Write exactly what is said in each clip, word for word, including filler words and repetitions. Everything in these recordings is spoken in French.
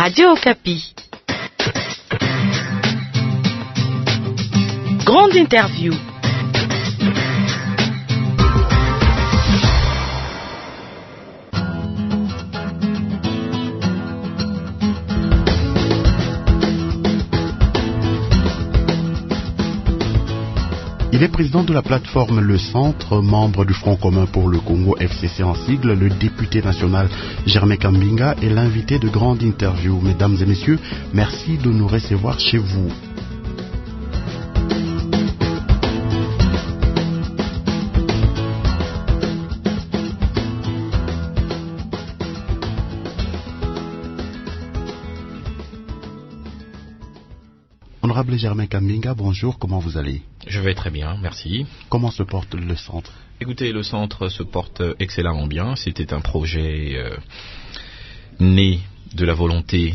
Radio Okapi. Grande interview. Il est président de la plateforme Le Centre, membre du Front commun pour le Congo, F C C en sigle. Le député national Germain Kambinga est l'invité de Grande Interview. Mesdames et messieurs, merci de nous recevoir chez vous. Honorable Germain Kambinga, bonjour, comment vous allez? Je vais très bien, merci. Comment se porte le centre? Écoutez, le centre se porte excellemment bien. C'était un projet euh, né de la volonté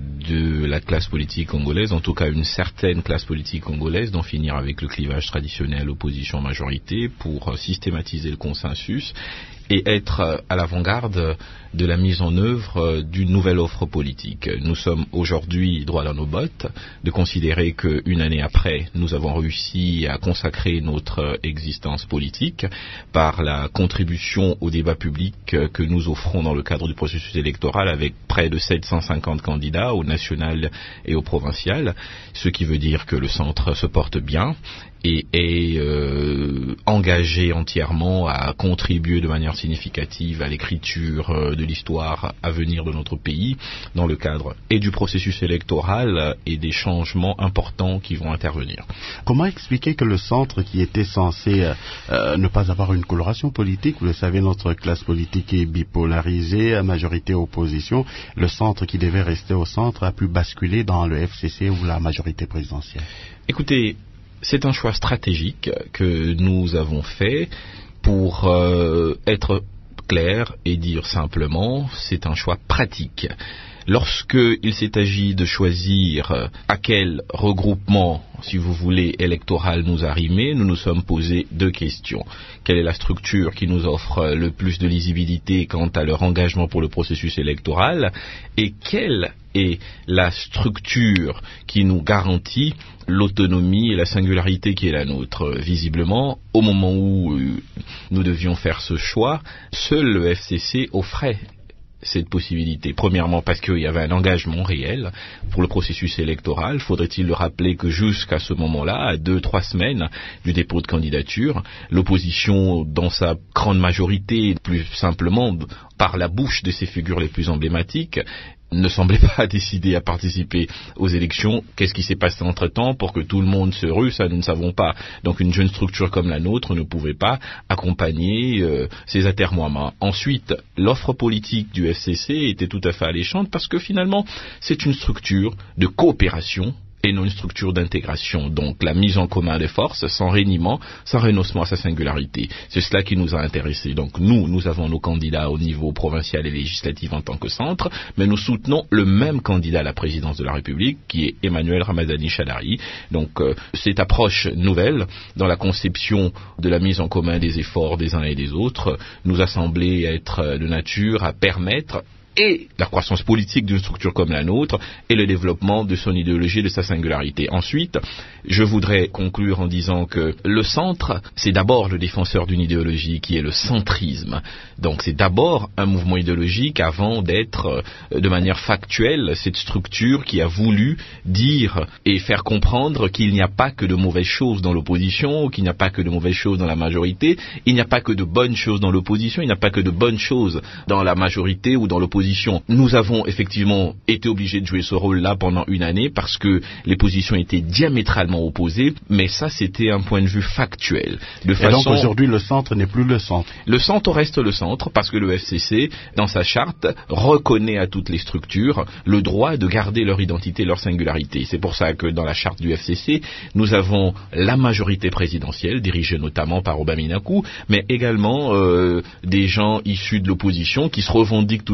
de la classe politique congolaise, en tout cas une certaine classe politique congolaise, d'en finir avec le clivage traditionnel opposition-majorité pour euh, systématiser le consensus et être à l'avant-garde de la mise en œuvre d'une nouvelle offre politique. Nous sommes aujourd'hui droit dans nos bottes de considérer qu'une année après, nous avons réussi à consacrer notre existence politique par la contribution au débat public que nous offrons dans le cadre du processus électoral avec près de sept cent cinquante candidats au national et au provincial, ce qui veut dire que le centre se porte bien et est euh, engagé entièrement à contribuer de manière significative à l'écriture euh, de l'histoire à venir de notre pays dans le cadre et du processus électoral et des changements importants qui vont intervenir. Comment expliquer que le centre, qui était censé euh, euh, ne pas avoir une coloration politique, vous le savez, notre classe politique est bipolarisée, à majorité opposition, le centre qui devait rester au centre a pu basculer dans le F C C ou la majorité présidentielle? Écoutez, c'est un choix stratégique que nous avons fait pour euh, être clair et dire simplement, c'est un choix pratique. Lorsqu'il s'est agi de choisir à quel regroupement, si vous voulez, électoral nous arrimer, nous nous sommes posé deux questions. Quelle est la structure qui nous offre le plus de lisibilité quant à leur engagement pour le processus électoral? Et quelle est la structure qui nous garantit l'autonomie et la singularité qui est la nôtre? Visiblement, au moment où nous devions faire ce choix, seul le F C C offrait cette possibilité. Premièrement, parce qu'il y avait un engagement réel pour le processus électoral. Faudrait-il le rappeler que jusqu'à ce moment-là, à deux, trois semaines du dépôt de candidature, l'opposition, dans sa grande majorité, plus simplement par la bouche de ses figures les plus emblématiques, ne semblait pas décider à participer aux élections. Qu'est-ce qui s'est passé entre-temps pour que tout le monde se rue? Ça, nous ne savons pas. Donc une jeune structure comme la nôtre ne pouvait pas accompagner euh, ces atermoiements. Ensuite, l'offre politique du F C C était tout à fait alléchante parce que finalement, c'est une structure de coopération et non une structure d'intégration. Donc la mise en commun des forces, sans reniement, sans renoncement à sa singularité. C'est cela qui nous a intéressés. Donc nous, nous avons nos candidats au niveau provincial et législatif en tant que centre, mais nous soutenons le même candidat à la présidence de la République, qui est Emmanuel Ramazani Shadari. Donc euh, cette approche nouvelle, dans la conception de la mise en commun des efforts des uns et des autres, nous a semblé être de nature à permettre et la croissance politique d'une structure comme la nôtre et le développement de son idéologie et de sa singularité. Ensuite, je voudrais conclure en disant que le centre, c'est d'abord le défenseur d'une idéologie qui est le centrisme. Donc c'est d'abord un mouvement idéologique avant d'être de manière factuelle cette structure qui a voulu dire et faire comprendre qu'il n'y a pas que de mauvaises choses dans l'opposition, qu'il n'y a pas que de mauvaises choses dans la majorité, il n'y a pas que de bonnes choses dans l'opposition, il n'y a pas que de bonnes choses dans la majorité ou dans l'opposition. Nous avons effectivement été obligés de jouer ce rôle-là pendant une année parce que les positions étaient diamétralement opposées, mais ça c'était un point de vue factuel. De Et façon... donc aujourd'hui le centre n'est plus le centre. Le centre reste le centre parce que le F C C, dans sa charte, reconnaît à toutes les structures le droit de garder leur identité et leur singularité. C'est pour ça que dans la charte du F C C, nous avons la majorité présidentielle, dirigée notamment par Obaminaku, mais également euh, des gens issus de l'opposition qui se revendiquent toujours opposés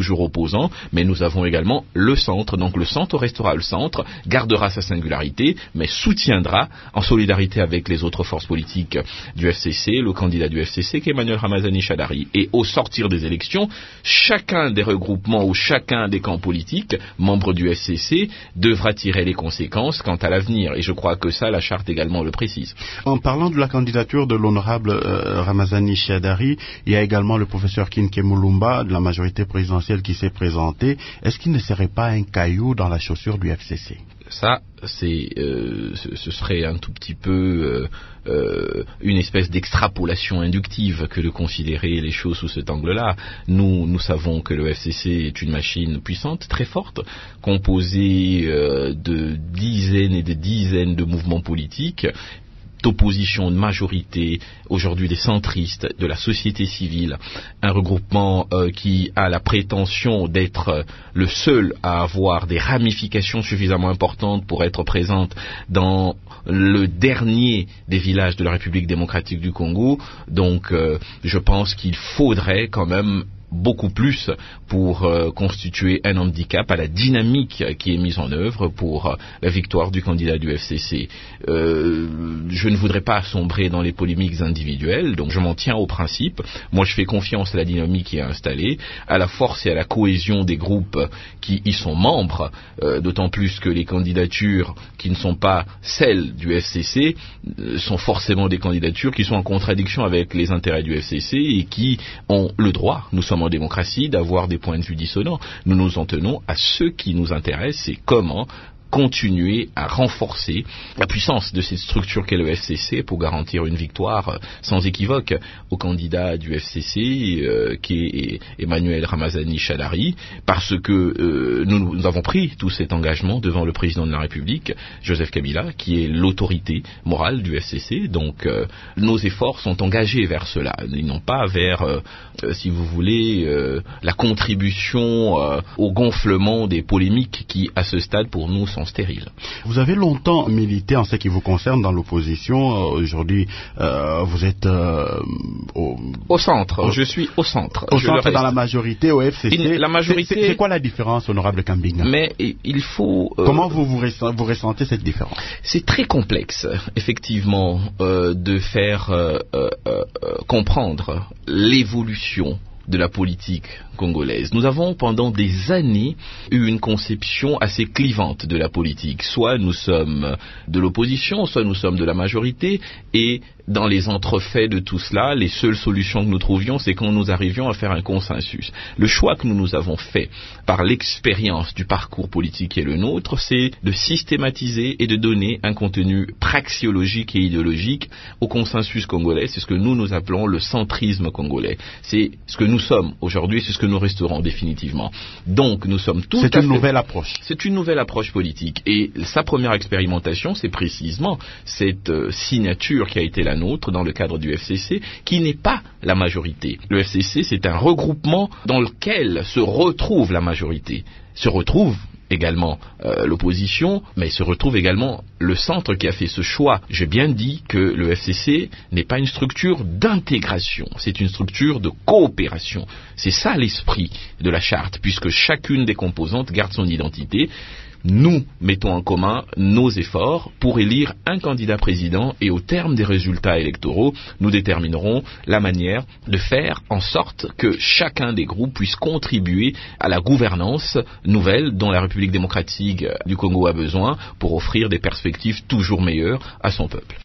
composants, mais nous avons également le centre. Donc le centre restera le centre, gardera sa singularité, mais soutiendra, en solidarité avec les autres forces politiques du F C C, le candidat du F C C, qui est Emmanuel Ramazani Shadari. Et au sortir des élections, chacun des regroupements ou chacun des camps politiques, membres du F C C, devra tirer les conséquences quant à l'avenir. Et je crois que ça, la charte également le précise. En parlant de la candidature de l'honorable euh, Ramazani Shadari, il y a également le professeur Kinke Mulumba de la majorité présidentielle qui s'est présenté. Est-ce qu'il ne serait pas un caillou dans la chaussure du F C C? Ça, c'est, euh, ce, ce serait un tout petit peu euh, euh, une espèce d'extrapolation inductive que de considérer les choses sous cet angle-là. Nous, nous savons que le F C C est une machine puissante, très forte, composée euh, de dizaines et de dizaines de mouvements politiques, d'opposition, de majorité, aujourd'hui des centristes, de la société civile, un regroupement euh, qui a la prétention d'être euh, le seul à avoir des ramifications suffisamment importantes pour être présente dans le dernier des villages de la République démocratique du Congo. Donc euh, je pense qu'il faudrait quand même beaucoup plus pour euh, constituer un handicap à la dynamique qui est mise en œuvre pour euh, la victoire du candidat du F C C. Euh, je ne voudrais pas sombrer dans les polémiques individuelles, donc je m'en tiens au principe. Moi, je fais confiance à la dynamique qui est installée, à la force et à la cohésion des groupes qui y sont membres, euh, d'autant plus que les candidatures qui ne sont pas celles du F C C euh, sont forcément des candidatures qui sont en contradiction avec les intérêts du F C C et qui ont le droit, nous sommes en démocratie, d'avoir des points de vue dissonants. Nous nous en tenons à ce qui nous intéresse, c'est comment continuer à renforcer la puissance de cette structure qu'est le F C C pour garantir une victoire sans équivoque au candidat du F C C euh, qui est Emmanuel Ramazani Shadari, parce que euh, nous, nous avons pris tout cet engagement devant le président de la République, Joseph Kabila, qui est l'autorité morale du F C C. Donc euh, nos efforts sont engagés vers cela, ils n'ont pas vers, euh, si vous voulez, euh, la contribution euh, au gonflement des polémiques qui, à ce stade, pour nous, sont stériles. Vous avez longtemps milité en ce qui vous concerne dans l'opposition. Aujourd'hui, euh, vous êtes euh, au... au centre. Au... Je suis au centre. Au Je centre dans la majorité, au F C C. Il, la majorité. C'est, c'est quoi la différence, honorable Kambinga? Mais il faut. Euh... Comment vous vous, ressent, vous ressentez cette différence? C'est très complexe, effectivement, euh, de faire euh, euh, euh, comprendre l'évolution de la politique congolaise. Nous avons pendant des années eu une conception assez clivante de la politique. Soit nous sommes de l'opposition, soit nous sommes de la majorité, et dans les entrefaits de tout cela, les seules solutions que nous trouvions, c'est quand nous arrivions à faire un consensus. Le choix que nous nous avons fait par l'expérience du parcours politique qui est le nôtre, c'est de systématiser et de donner un contenu praxiologique et idéologique au consensus congolais. C'est ce que nous nous appelons le centrisme congolais. C'est ce que nous sommes aujourd'hui, c'est ce que nous resterons définitivement. Donc nous sommes tout C'est à une fait... nouvelle approche. C'est une nouvelle approche politique. Et sa première expérimentation, c'est précisément cette euh, signature qui a été la nôtre dans le cadre du F C C, qui n'est pas la majorité. Le F C C, c'est un regroupement dans lequel se retrouve la majorité, se retrouve également euh, l'opposition, mais se retrouve également le centre qui a fait ce choix. J'ai bien dit que le F C C n'est pas une structure d'intégration, c'est une structure de coopération. C'est ça l'esprit de la charte, puisque chacune des composantes garde son identité. Nous mettons en commun nos efforts pour élire un candidat président et au terme des résultats électoraux, nous déterminerons la manière de faire en sorte que chacun des groupes puisse contribuer à la gouvernance nouvelle dont la République démocratique du Congo a besoin pour offrir des perspectives toujours meilleures à son peuple.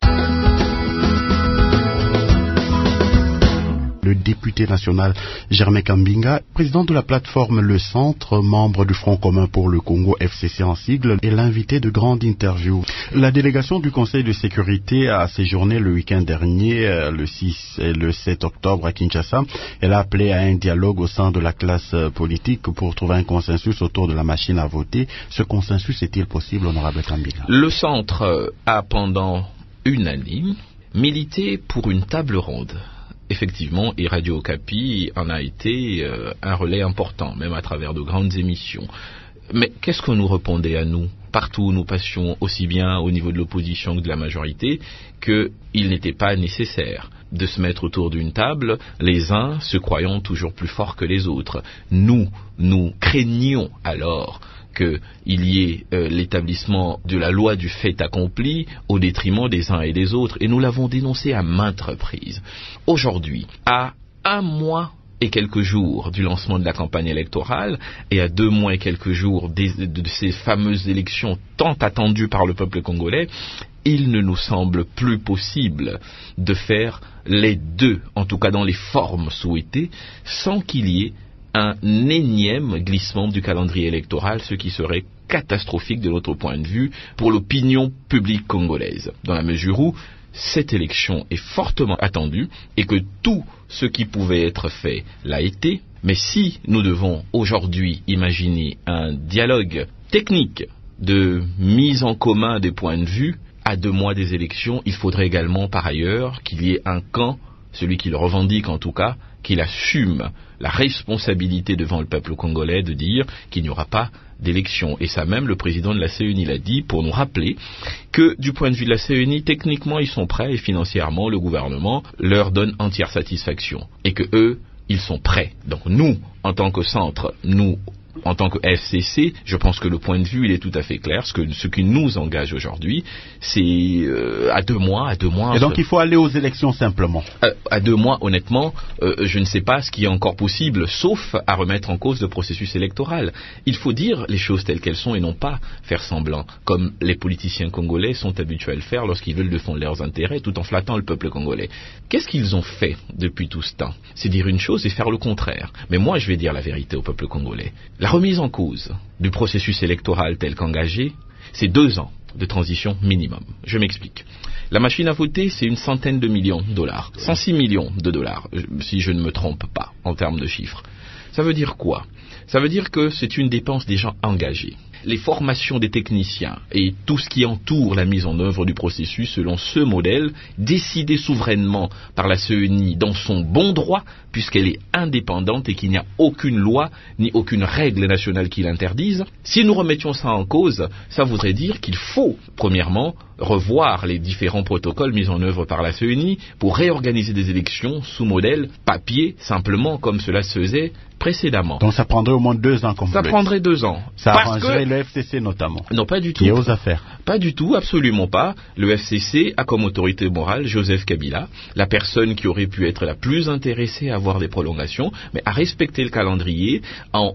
Le député national Germain Kambinga, président de la plateforme Le Centre, membre du Front commun pour le Congo, F C C en sigle, est l'invité de grande interview. La délégation du Conseil de sécurité a séjourné le week-end dernier, le six et le sept octobre à Kinshasa. Elle a appelé à un dialogue au sein de la classe politique pour trouver un consensus autour de la machine à voter. Ce consensus est-il possible, honorable Kambinga? Le Centre a pendant une année milité pour une table ronde. Effectivement, et Radio Okapi en a été euh, un relais important, même à travers de grandes émissions. Mais qu'est-ce qu'on nous répondait à nous, partout où nous passions, aussi bien au niveau de l'opposition que de la majorité, qu'il n'était pas nécessaire de se mettre autour d'une table, les uns se croyant toujours plus forts que les autres. Nous, nous craignons alors qu'il y ait euh, l'établissement de la loi du fait accompli au détriment des uns et des autres. Et nous l'avons dénoncé à maintes reprises. Aujourd'hui, à un mois et quelques jours du lancement de la campagne électorale et à deux mois et quelques jours des, de, de ces fameuses élections tant attendues par le peuple congolais, il ne nous semble plus possible de faire les deux, en tout cas dans les formes souhaitées, sans qu'il y ait un énième glissement du calendrier électoral, ce qui serait catastrophique de notre point de vue pour l'opinion publique congolaise, dans la mesure où cette élection est fortement attendue et que tout ce qui pouvait être fait l'a été. Mais si nous devons aujourd'hui imaginer un dialogue technique de mise en commun des points de vue, à deux mois des élections, il faudrait également par ailleurs qu'il y ait un camp, celui qui le revendique en tout cas, qu'il assume la responsabilité devant le peuple congolais de dire qu'il n'y aura pas d'élection. Et ça même, le président de la C E N I l'a dit pour nous rappeler que du point de vue de la C E N I, techniquement ils sont prêts et financièrement le gouvernement leur donne entière satisfaction. Et que eux, ils sont prêts. Donc nous, en tant que centre, nous, en tant que F C C, je pense que le point de vue il est tout à fait clair. Ce, que, ce qui nous engage aujourd'hui, c'est euh, à deux mois, à deux mois. Et donc il faut aller aux élections simplement. À, à deux mois, honnêtement, euh, je ne sais pas ce qui est encore possible, sauf à remettre en cause le processus électoral. Il faut dire les choses telles qu'elles sont et non pas faire semblant, comme les politiciens congolais sont habitués à le faire lorsqu'ils veulent défendre leurs intérêts, tout en flattant le peuple congolais. Qu'est-ce qu'ils ont fait depuis tout ce temps? C'est dire une chose et faire le contraire. Mais moi, je vais dire la vérité au peuple congolais. La remise en cause du processus électoral tel qu'engagé, c'est deux ans de transition minimum. Je m'explique. La machine à voter, c'est une centaine de millions de dollars. cent six millions de dollars, si je ne me trompe pas, en termes de chiffres. Ça veut dire quoi? Ça veut dire que c'est une dépense déjà engagée. Les formations des techniciens et tout ce qui entoure la mise en œuvre du processus selon ce modèle, décidé souverainement par la C E N I dans son bon droit, puisqu'elle est indépendante et qu'il n'y a aucune loi ni aucune règle nationale qui l'interdise. Si nous remettions ça en cause, ça voudrait dire qu'il faut, premièrement, revoir les différents protocoles mis en œuvre par la C E N I pour réorganiser des élections sous modèle papier, simplement comme cela se faisait précédemment. Donc ça prendrait au moins deux ans, comme Ça vous prendrait deux ans. Ça Parce arrangerait que... le F C C notamment. Non, pas du tout. Qui est aux affaires. Pas du tout, absolument pas. Le F C C a comme autorité morale Joseph Kabila, la personne qui aurait pu être la plus intéressée à avoir des prolongations, mais à respecter le calendrier en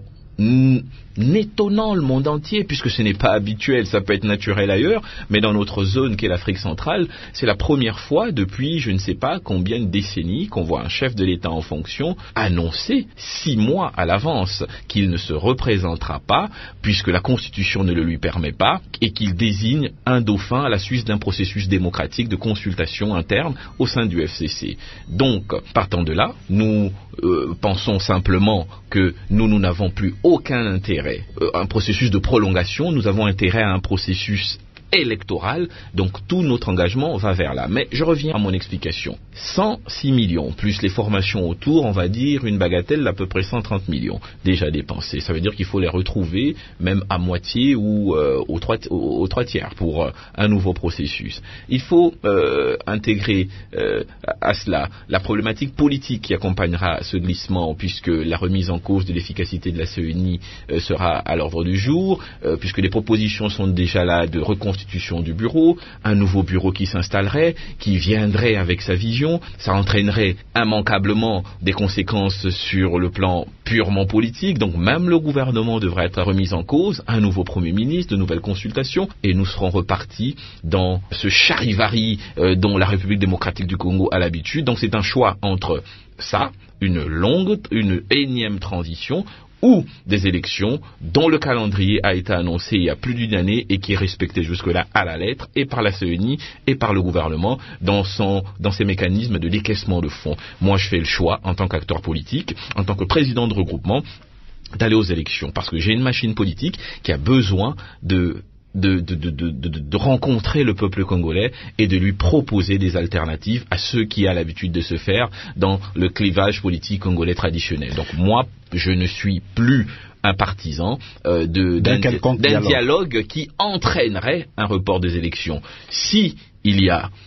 étonnant le monde entier, puisque ce n'est pas habituel, ça peut être naturel ailleurs, mais dans notre zone qu'est l'Afrique centrale, c'est la première fois depuis je ne sais pas combien de décennies qu'on voit un chef de l'État en fonction annoncer six mois à l'avance qu'il ne se représentera pas, puisque la Constitution ne le lui permet pas, et qu'il désigne un dauphin à la suite d'un processus démocratique de consultation interne au sein du F C C. Donc, partant de là, nous euh, pensons simplement que nous, nous n'avons plus aucun intérêt. Euh, un processus de prolongation, nous avons intérêt à un processus électoral, donc tout notre engagement va vers là. Mais je reviens à mon explication. cent six millions, plus les formations autour, on va dire une bagatelle d'à peu près cent trente millions déjà dépensés. Ça veut dire qu'il faut les retrouver même à moitié ou euh, aux, trois, aux, aux trois tiers pour euh, un nouveau processus. Il faut euh, intégrer euh, à cela la problématique politique qui accompagnera ce glissement, puisque la remise en cause de l'efficacité de la C E N I euh, sera à l'ordre du jour, euh, puisque les propositions sont déjà là de reconstitution du bureau, un nouveau bureau qui s'installerait, qui viendrait avec sa vision. Ça entraînerait immanquablement des conséquences sur le plan purement politique, donc même le gouvernement devrait être remis en cause, un nouveau Premier ministre, de nouvelles consultations, et nous serons repartis dans ce charivari euh, dont la République démocratique du Congo a l'habitude. Donc c'est un choix entre ça, une longue, une énième transition, ou des élections dont le calendrier a été annoncé il y a plus d'une année et qui est respecté jusque-là à la lettre et par la C E N I et par le gouvernement dans, son, dans ses mécanismes de décaissement de fonds. Moi, je fais le choix, en tant qu'acteur politique, en tant que président de regroupement, d'aller aux élections parce que j'ai une machine politique qui a besoin de... De, de, de, de, de, de rencontrer le peuple congolais et de lui proposer des alternatives à ceux qui a l'habitude de se faire dans le clivage politique congolais traditionnel. Donc moi, je ne suis plus un partisan euh, de, d'un, d'un, d'un dialogue qui entraînerait un report des élections. Si il y a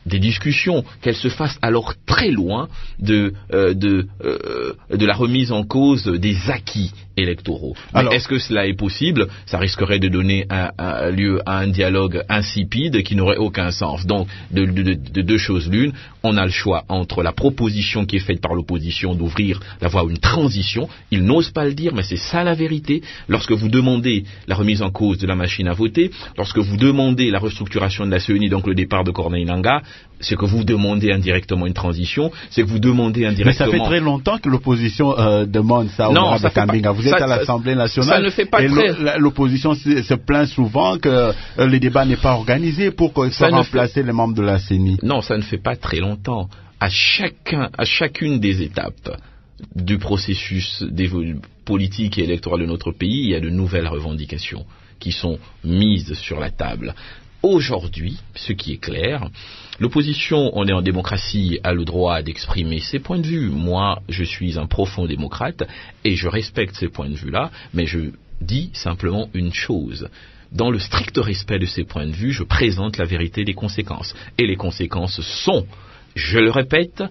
des discussions, qu'elles se fassent alors très loin de, euh, de, euh, de la remise en cause des acquis électoraux. Alors, mais est-ce que cela est possible? Ça risquerait de donner un, un, lieu à un dialogue insipide qui n'aurait aucun sens. Donc, de, de, de, de deux choses l'une, on a le choix entre la proposition qui est faite par l'opposition d'ouvrir la voie à une transition. Ils n'osent pas le dire, mais c'est ça la vérité. Lorsque vous demandez la remise en cause de la machine à voter, lorsque vous demandez la restructuration de la C E N I, donc le départ de Corneille Nangaa, c'est que vous demandez indirectement une transition, c'est que vous demandez indirectement... Mais ça fait très longtemps que l'opposition euh, demande ça au Honorable Kambinga. Vous êtes ça, à l'Assemblée nationale ça ne fait pas et très... l'opposition se, se plaint souvent que euh, le débat n'est pas organisé pour que soient remplacés fait... les membres de la C E N I. Non, ça ne fait pas très longtemps. À chacun, à chacune des étapes du processus politique et électoral de notre pays, il y a de nouvelles revendications qui sont mises sur la table. Aujourd'hui, ce qui est clair, l'opposition, on est en démocratie, a le droit d'exprimer ses points de vue. Moi, je suis un profond démocrate et je respecte ces points de vue-là, mais je dis simplement une chose. Dans le strict respect de ces points de vue, je présente la vérité des conséquences. Et les conséquences sont, je le répète,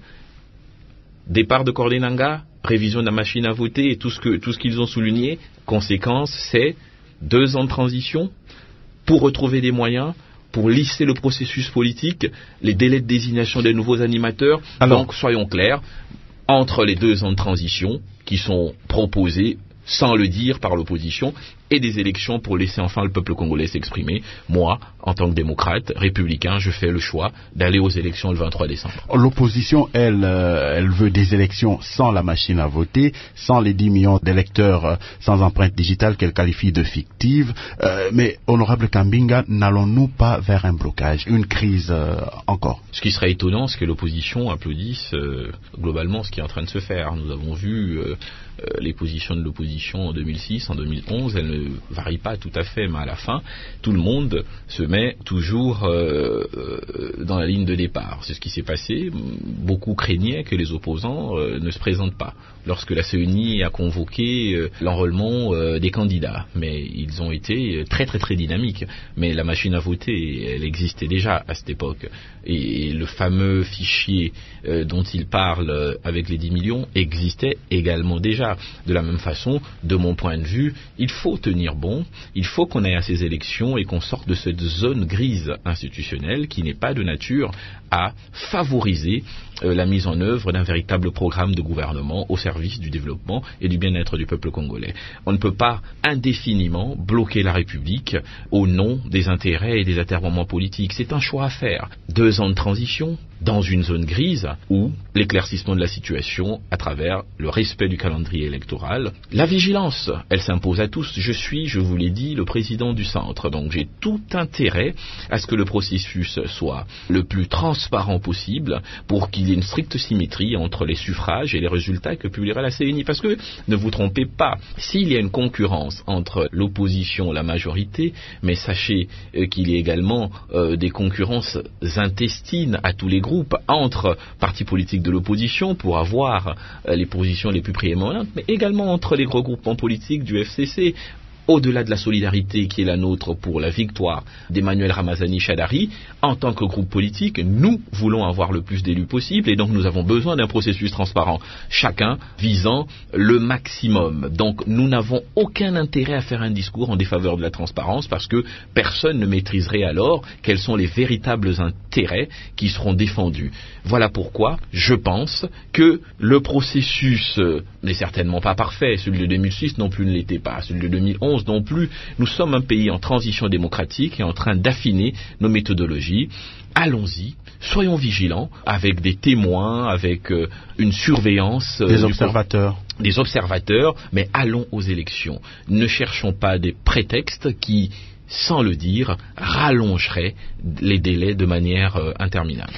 départ de Corneille Nangaa, révision de la machine à voter et tout ce que, tout ce qu'ils ont souligné. Conséquence, c'est deux ans de transition, pour retrouver des moyens, pour lisser le processus politique, les délais de désignation des nouveaux animateurs. Alors, donc, soyons clairs, entre les deux ans de transition qui sont proposés, sans le dire par l'opposition, et des élections pour laisser enfin le peuple congolais s'exprimer. Moi, en tant que démocrate, républicain, je fais le choix d'aller aux élections le vingt-trois décembre. L'opposition, elle, euh, elle veut des élections sans la machine à voter, sans les dix millions d'électeurs euh, sans empreinte digitale qu'elle qualifie de fictive. Euh, mais, honorable Kambinga, n'allons-nous pas vers un blocage, une crise euh, encore? Ce qui serait étonnant, c'est que l'opposition applaudisse euh, globalement ce qui est en train de se faire. Nous avons vu euh, euh, les positions de l'opposition en deux mille six, en deux mille onze, elles ne varie pas tout à fait, mais à la fin, tout le monde se met toujours euh, euh, dans la ligne de départ. C'est ce qui s'est passé. Beaucoup craignaient que les opposants euh, ne se présentent pas lorsque la C E N I a convoqué euh, l'enrôlement euh, des candidats. Mais ils ont été très très très dynamiques. Mais la machine à voter, elle existait déjà à cette époque. Et, et le fameux fichier euh, dont ils parlent avec les dix millions existait également déjà. De la même façon, de mon point de vue, il faut tenir bon, il faut qu'on aille à ces élections et qu'on sorte de cette zone grise institutionnelle qui n'est pas de nature à favoriser euh, la mise en œuvre d'un véritable programme de gouvernement au service du développement et du bien-être du peuple congolais. On ne peut pas indéfiniment bloquer la République au nom des intérêts et des atermoiements politiques. C'est un choix à faire. Deux ans de transition dans une zone grise ou l'éclaircissement de la situation à travers le respect du calendrier électoral. La vigilance, elle s'impose à tous. Je suis, je vous l'ai dit, le président du centre, donc j'ai tout intérêt à ce que le processus soit le plus transparent possible pour qu'il y ait une stricte symétrie entre les suffrages et les résultats que publiera la C E N I. Parce que, ne vous trompez pas, s'il y a une concurrence entre l'opposition et la majorité, mais sachez euh, qu'il y a également euh, des concurrences intestines à tous les groupes entre partis politiques de l'opposition pour avoir euh, les positions les plus prééminentes, mais également entre les regroupements politiques du F C C. Au-delà de la solidarité qui est la nôtre pour la victoire d'Emmanuel Ramazani Shadari, en tant que groupe politique, nous voulons avoir le plus d'élus possible et donc nous avons besoin d'un processus transparent, chacun visant le maximum. Donc nous n'avons aucun intérêt à faire un discours en défaveur de la transparence parce que personne ne maîtriserait alors quels sont les véritables intérêts qui seront défendus. Voilà pourquoi je pense que le processus euh, n'est certainement pas parfait. Celui de deux mille six non plus ne l'était pas. Celui de deux mille onze non plus. Nous sommes un pays en transition démocratique et en train d'affiner nos méthodologies. Allons-y, soyons vigilants avec des témoins, avec euh, une surveillance. Euh, des observateurs. Du, des observateurs, mais allons aux élections. Ne cherchons pas des prétextes qui, sans le dire, rallongeraient les délais de manière euh, interminable.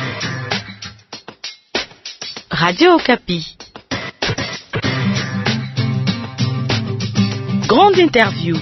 Radio Okapi. Grande interview.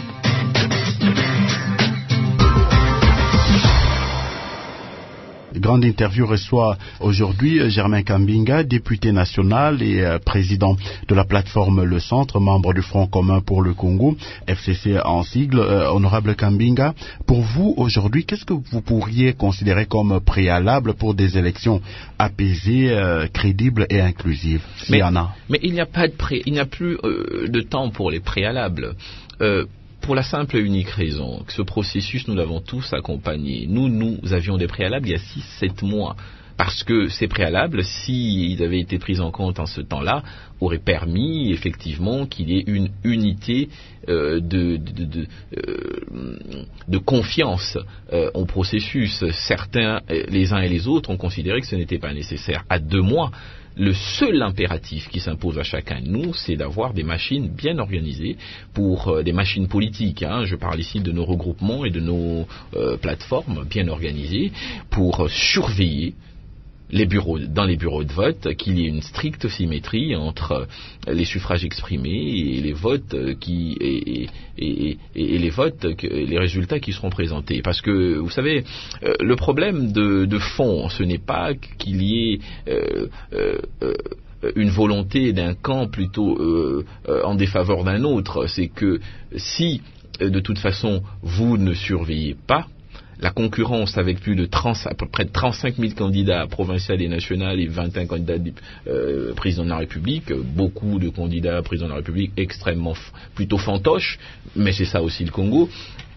grande interview reçoit aujourd'hui Germain Kambinga, député national et euh, président de la plateforme Le Centre, membre du Front commun pour le Congo, F C C en sigle. Euh, honorable Kambinga, pour vous aujourd'hui, qu'est-ce que vous pourriez considérer comme préalable pour des élections apaisées, euh, crédibles et inclusives, s'il y en a? Mais il n'y a pas de pré... il n'y a plus euh, de temps pour les préalables. Euh, Pour la simple et unique raison que ce processus, nous l'avons tous accompagné. Nous, nous avions des préalables il y a six sept mois. Parce que ces préalables, s'ils avaient été pris en compte en ce temps-là, auraient permis effectivement qu'il y ait une unité euh, de, de, de, euh, de confiance euh, au processus. Certains, les uns et les autres, ont considéré que ce n'était pas nécessaire. À deux mois, le seul impératif qui s'impose à chacun de nous, c'est d'avoir des machines bien organisées, pour euh, des machines politiques. Hein, je parle ici de nos regroupements et de nos euh, plateformes bien organisées, pour euh, surveiller les bureaux, dans les bureaux de vote, qu'il y ait une stricte symétrie entre les suffrages exprimés et les votes qui et, et, et, et les votes, les résultats qui seront présentés. Parce que vous savez, le problème de, de fond, ce n'est pas qu'il y ait euh, euh, une volonté d'un camp plutôt euh, en défaveur d'un autre. C'est que si de toute façon vous ne surveillez pas, la concurrence avec plus de trente, à peu près de trente-cinq mille candidats provinciaux et nationaux et vingt et un candidats euh, président de la République, beaucoup de candidats président de la République extrêmement plutôt fantoches, mais c'est ça aussi le Congo.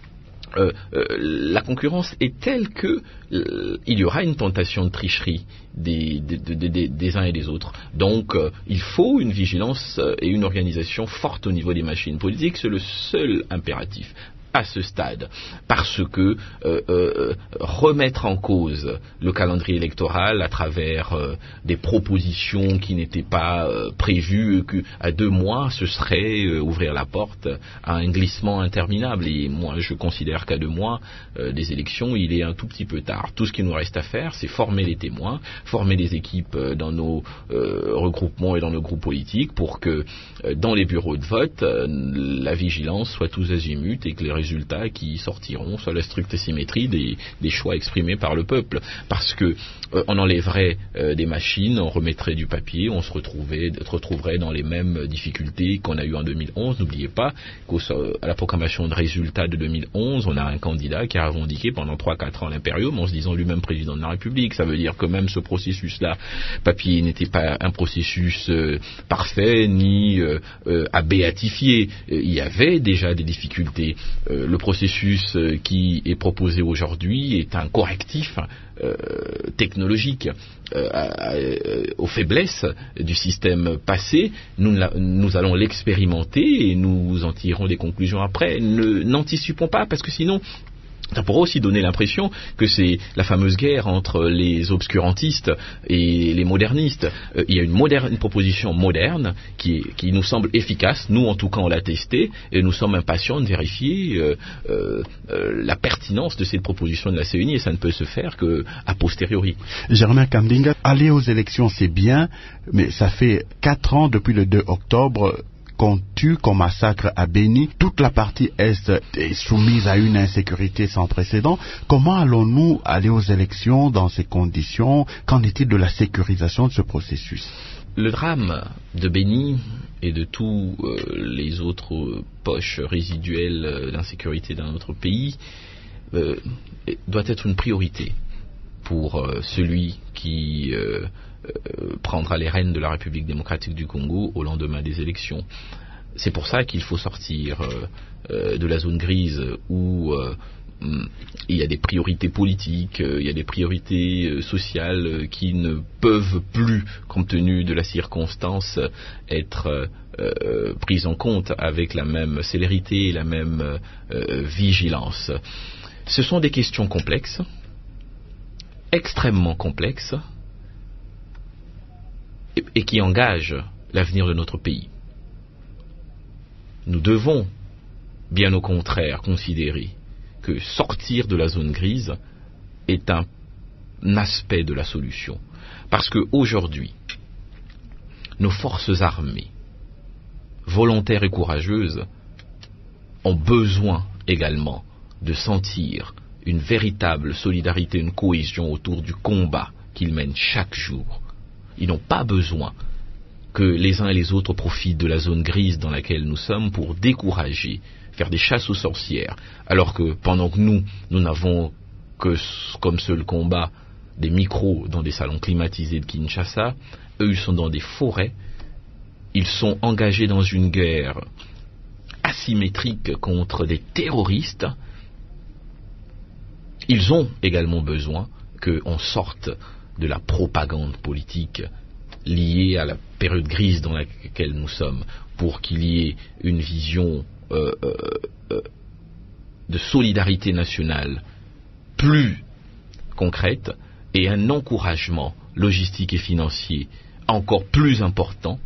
Euh, euh, la concurrence est telle que euh, il y aura une tentation de tricherie des, des, des, des, des uns et des autres. Donc euh, il faut une vigilance et une organisation forte au niveau des machines politiques. C'est le seul impératif à ce stade, parce que euh, euh, remettre en cause le calendrier électoral à travers euh, des propositions qui n'étaient pas euh, prévues qu'à deux mois, ce serait euh, ouvrir la porte à un glissement interminable. Et moi, je considère qu'à deux mois euh, des élections, il est un tout petit peu tard. Tout ce qui nous reste à faire, c'est former les témoins, former les équipes dans nos euh, regroupements et dans nos groupes politiques, pour que euh, dans les bureaux de vote, euh, la vigilance soit tous azimuts et que les résultats qui sortiront soit la stricte symétrie des, des choix exprimés par le peuple. Parce que euh, on enlèverait euh, des machines, on remettrait du papier, on se retrouvait, retrouverait dans les mêmes difficultés qu'on a eu en deux mille onze. N'oubliez pas qu'à la proclamation de résultats de deux mille onze, on a un candidat qui a revendiqué pendant trois quatre ans l'impérium en se disant lui-même président de la République. Ça veut dire que même ce processus-là, papier, n'était pas un processus euh, parfait ni euh, euh, à béatifier. Il y avait déjà des difficultés. Euh, le processus euh, qui est proposé aujourd'hui est un correctif euh, technologique euh, à, à, aux faiblesses du système passé. Nous, nous allons l'expérimenter et nous en tirerons des conclusions après. Ne, n'anticipons pas, parce que sinon ça pourrait aussi donner l'impression que c'est la fameuse guerre entre les obscurantistes et les modernistes. Euh, il y a une, moderne, une proposition moderne qui, qui nous semble efficace. Nous, en tout cas, on l'a testée et nous sommes impatients de vérifier euh, euh, euh, la pertinence de cette proposition de la C E N I, et ça ne peut se faire qu'a posteriori. Germain Kambinga, aller aux élections, c'est bien, mais ça fait quatre ans depuis le deux octobre qu'on tue, qu'on massacre à Béni. Toute la partie Est est soumise à une insécurité sans précédent. Comment allons-nous aller aux élections dans ces conditions? Qu'en est-il de la sécurisation de ce processus? Le drame de Béni et de tous euh, les autres poches résiduelles d'insécurité dans notre pays euh, doit être une priorité pour euh, celui qui euh, euh, prendra les rênes de la République démocratique du Congo au lendemain des élections. C'est pour ça qu'il faut sortir euh, euh, de la zone grise où euh, il y a des priorités politiques, il y a des priorités sociales qui ne peuvent plus, compte tenu de la circonstance, être euh, prises en compte avec la même célérité et la même euh, vigilance. Ce sont des questions complexes, extrêmement complexes, et, et qui engagent l'avenir de notre pays. Nous devons, bien au contraire, considérer que sortir de la zone grise est un, un aspect de la solution. Parce qu'aujourd'hui, nos forces armées, volontaires et courageuses, ont besoin également de sentir une véritable solidarité, une cohésion autour du combat qu'ils mènent chaque jour. Ils n'ont pas besoin que les uns et les autres profitent de la zone grise dans laquelle nous sommes pour décourager, faire des chasses aux sorcières, alors que pendant que nous, nous n'avons que comme seul combat des micros dans des salons climatisés de Kinshasa, eux ils sont dans des forêts, ils sont engagés dans une guerre asymétrique contre des terroristes. Ils ont également besoin qu'on sorte de la propagande politique liée à la période grise dans laquelle nous sommes, pour qu'il y ait une vision euh, euh, euh, de solidarité nationale plus concrète et un encouragement logistique et financier encore plus important,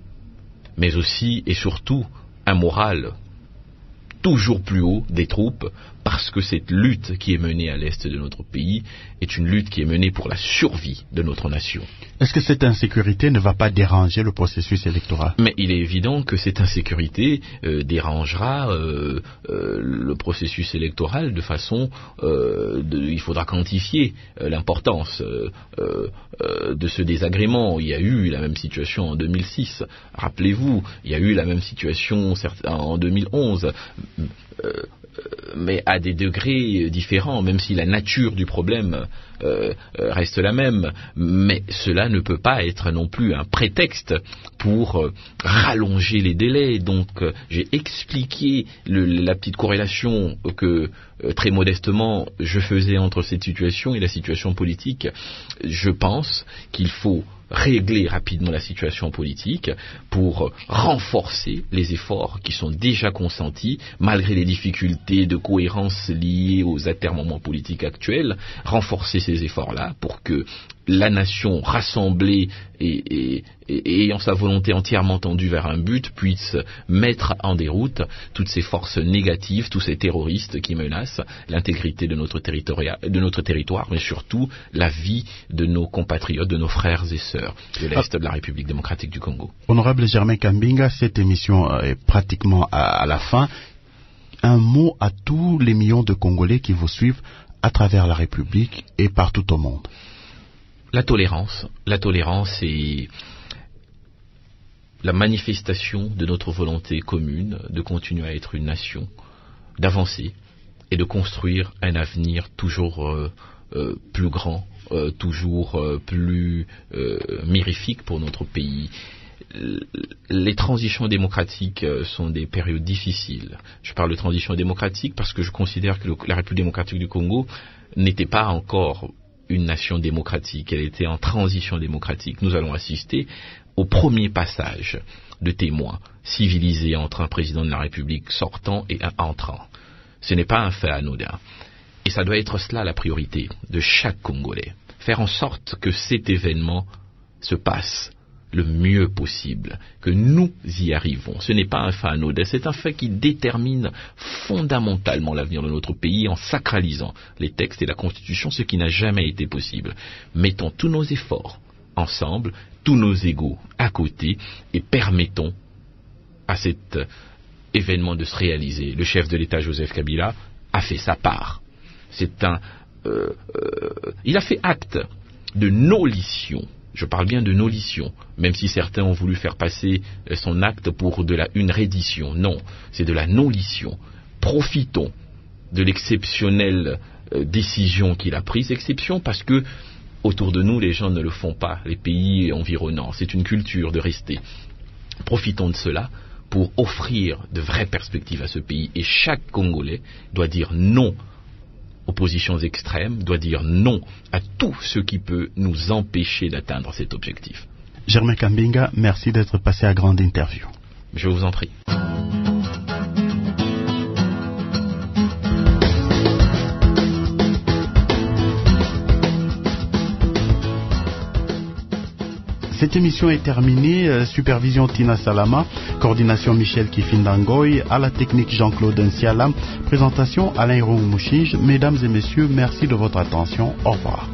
mais aussi et surtout un moral toujours plus haut des troupes, parce que cette lutte qui est menée à l'est de notre pays est une lutte qui est menée pour la survie de notre nation. Est-ce que cette insécurité ne va pas déranger le processus électoral? Mais il est évident que cette insécurité euh, dérangera euh, euh, le processus électoral de façon... Euh, de, il faudra quantifier euh, l'importance euh, euh, de ce désagrément. Il y a eu la même situation en deux mille six. Rappelez-vous, il y a eu la même situation en deux mille onze. Euh, mais à des degrés différents, même si la nature du problème euh, reste la même. Mais cela ne peut pas être non plus un prétexte pour euh, rallonger les délais. Donc euh, j'ai expliqué le, la petite corrélation que euh, très modestement je faisais entre cette situation et la situation politique. Je pense qu'il faut régler rapidement la situation politique pour renforcer les efforts qui sont déjà consentis, malgré les difficultés de cohérence liées aux atermoiements politiques actuels, renforcer ces efforts-là pour que la nation rassemblée et, et, et, et ayant sa volonté entièrement tendue vers un but puisse mettre en déroute toutes ces forces négatives, tous ces terroristes qui menacent l'intégrité de notre, de notre territoire, mais surtout la vie de nos compatriotes, de nos frères et sœurs de l'Est de la République démocratique du Congo. Honorable Germain Kambinga, cette émission est pratiquement à, à la fin. Un mot à tous les millions de Congolais qui vous suivent à travers la République et partout au monde. La tolérance, la tolérance est la manifestation de notre volonté commune de continuer à être une nation, d'avancer et de construire un avenir toujours euh, euh, plus grand, euh, toujours euh, plus euh, mirifique pour notre pays. Les transitions démocratiques sont des périodes difficiles. Je parle de transition démocratique parce que je considère que le, la République démocratique du Congo n'était pas encore une nation démocratique, elle était en transition démocratique. Nous allons assister au premier passage de témoins civilisés entre un président de la République sortant et un entrant. Ce n'est pas un fait anodin. Et ça doit être cela la priorité de chaque Congolais. Faire en sorte que cet événement se passe le mieux possible, que nous y arrivons. Ce n'est pas un fait anodin, c'est un fait qui détermine fondamentalement l'avenir de notre pays en sacralisant les textes et la Constitution, ce qui n'a jamais été possible. Mettons tous nos efforts ensemble, tous nos égos à côté et permettons à cet événement de se réaliser. Le chef de l'État, Joseph Kabila, a fait sa part. C'est un, euh, euh, il a fait acte de nolition. Je parle bien de nolition, même si certains ont voulu faire passer son acte pour de la, une reddition. Non, c'est de la nolition. Profitons de l'exceptionnelle euh, décision qu'il a prise. Exception parce que autour de nous, les gens ne le font pas, les pays environnants. C'est une culture de rester. Profitons de cela pour offrir de vraies perspectives à ce pays. Et chaque Congolais doit dire non aux positions extrêmes, doit dire non à tout ce qui peut nous empêcher d'atteindre cet objectif. Germain Kambinga, merci d'être passé à Grande Interview. Je vous en prie. Cette émission est terminée. Euh, supervision Tina Salama, coordination Michel Kifindangoy, à la technique Jean-Claude Nsiala, présentation Alain Roux-Mouchige. Mesdames et messieurs, merci de votre attention. Au revoir.